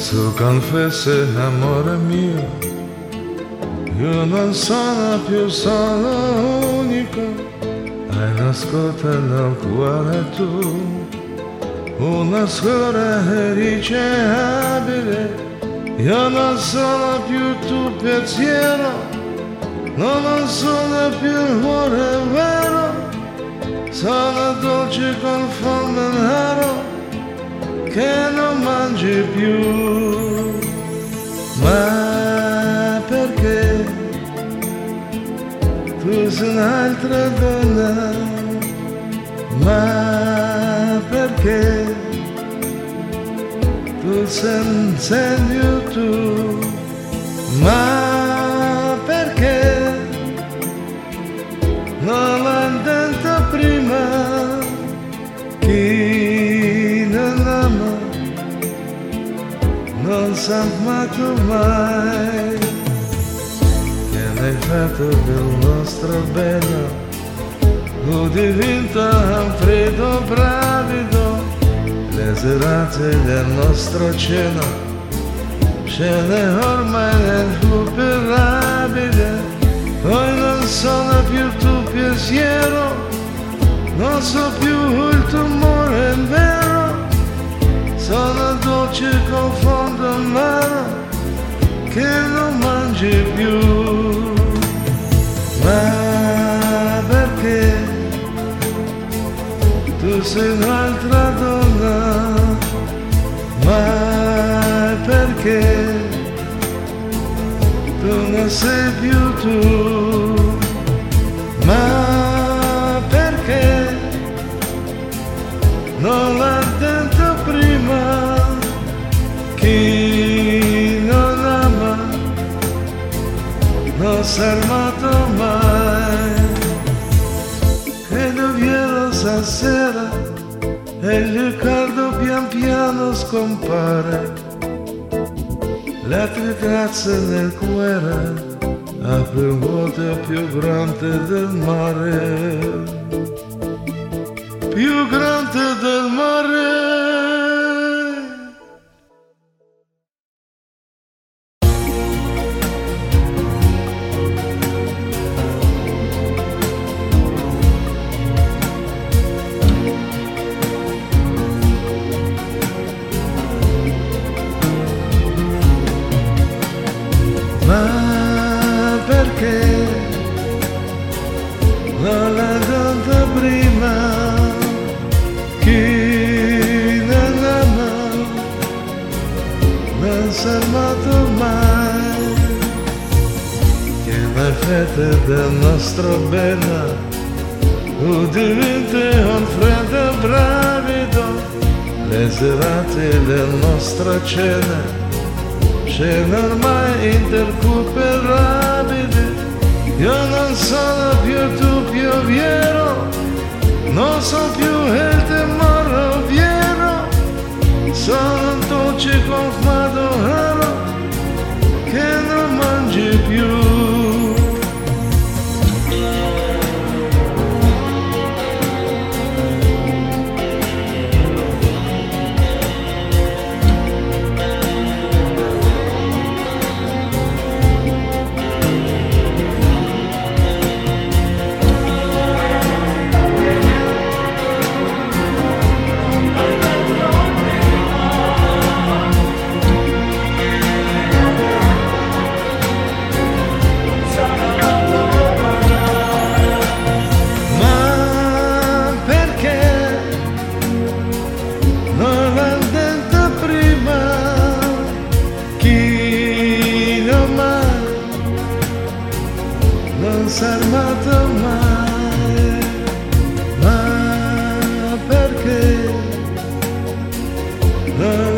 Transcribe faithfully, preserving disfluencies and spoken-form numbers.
Posso confessare, amore mio, io non sono più solo unico, hai nascosto nel cuore tu una scuola irricevabile. Io non sono più tuo pensiero, no, non sono più il cuore vero, sono dolce con fondo nero che non mangi più. Ma perché tu sei un'altra donna? Ma perché tu sei più tu? Ma perché non l'ho detto prima? Chi non ama non s'è amato mai. Che l'hai fatto del nostro bene? Ho diventa un freddo bravido, le serate del nostro cena, scene ormai irrecuperabili. Poi non sono più tuo pensiero, non so più il tuo amore vero, sono dolce con fondo amaro che non mangi più. Ma perché tu sei un'altra donna? Ma perché tu non sei più tu? Ma perché non l'ha detto prima? Chi non ama non s'è amato mai. Credo viene stasera e il ricordo pian piano scompare, la tristezza nel cuore apre un vuoto più grande del mare, più grande del mare. Ma perché non l'ha detto prima? Chi non ama non s'è amato mai. Che la fede del nostro bene o diventa un freddo bravido, le serate del nostro cena scene ormai interrecuperabili. Io non sono più tu pioviero, non so più il temore vero, sono un dolce confumato raro che non mangi più. Non s'è armato mai, ma perché non